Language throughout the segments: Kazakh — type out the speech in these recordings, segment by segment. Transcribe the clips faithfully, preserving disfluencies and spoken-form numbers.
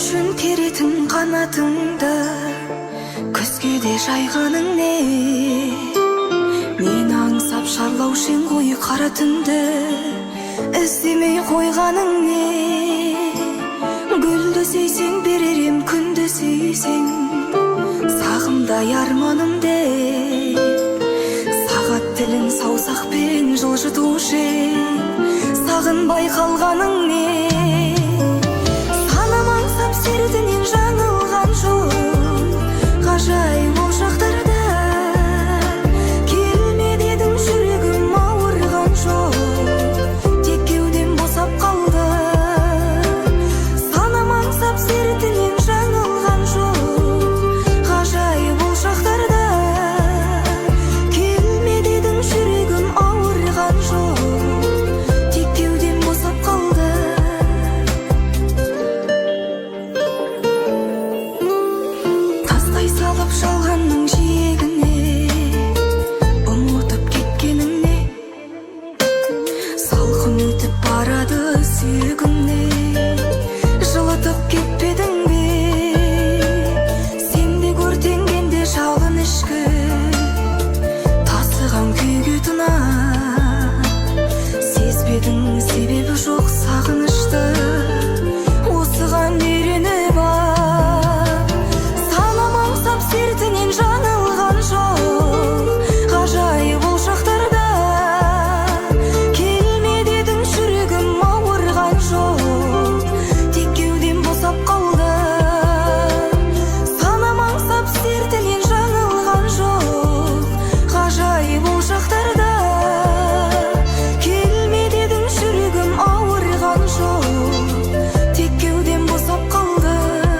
үшін керетін қанатыңды көзге де жайғаның не? Мен аңсап шарлаушың ғой қара түнді, іздемей қойғаның не? Гүлді сүйсең беререм, күнді сүйсең сағымдай арманымде. Сағат тілін саусақпен жылжытушы, сағынбай қалғаның не? Санам аңсап сердінен жаңылған жоқ, ғажайып ол шақтарда. Келмеді едің, жүрегім ауырған жоқ, тек кеудем босап қалды. Санам аңсап сердінен жаңылған жоқ, ғажайып ол шақтарда. Келмеді едің, жүрегім ауырған жоқ, тек кеудем босап қалды. Тастай салып жалғанның жиегіне, ұмытып кеткеніңне. Салқын өтіп барады сүйегімне, жылытып кетпедің бе? Сен де көртенгенде жалын ішкі, тасыған күйге тына. Сезбедің себебі жоқ сағынышты, осыған үйреніп ап. Санам аңсап сертінен жаңылған жоқ, ғажайып ол шақтарда. Келмеді едің, жүрегім ауырған жоқ, тек кеудем босап қалды. Санам аңсап сертінен жаңылған жоқ, ғажайып ол шақтарда. Келмеді едің, жүрегім ауырған жоқ, тек кеудем босап қалды.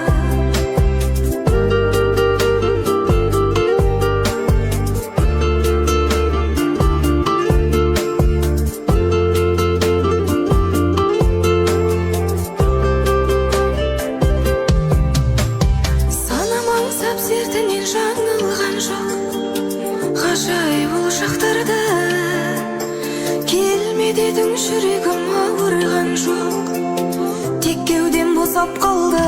Санам аңсап сертінен жаңылған жоқ, ғажайып ол шақтарда. Келмеді едің, жүрегім ауырған жоқ, тек кеудем босап қалды.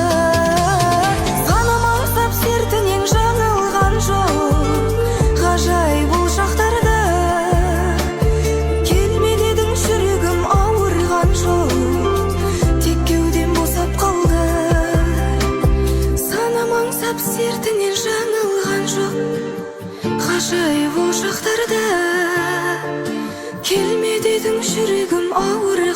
Санам аңсап сертінен жаңылған жоқ, ғажайып ол шақтарда. Келмеді едің, жүрегім ауырған жоқ, тек кеудем босап қалды. Санам аңсап сертінен жаңылған жоқ, ғажайып ол шақтарда. Келмеді едің, жүрегім ауырған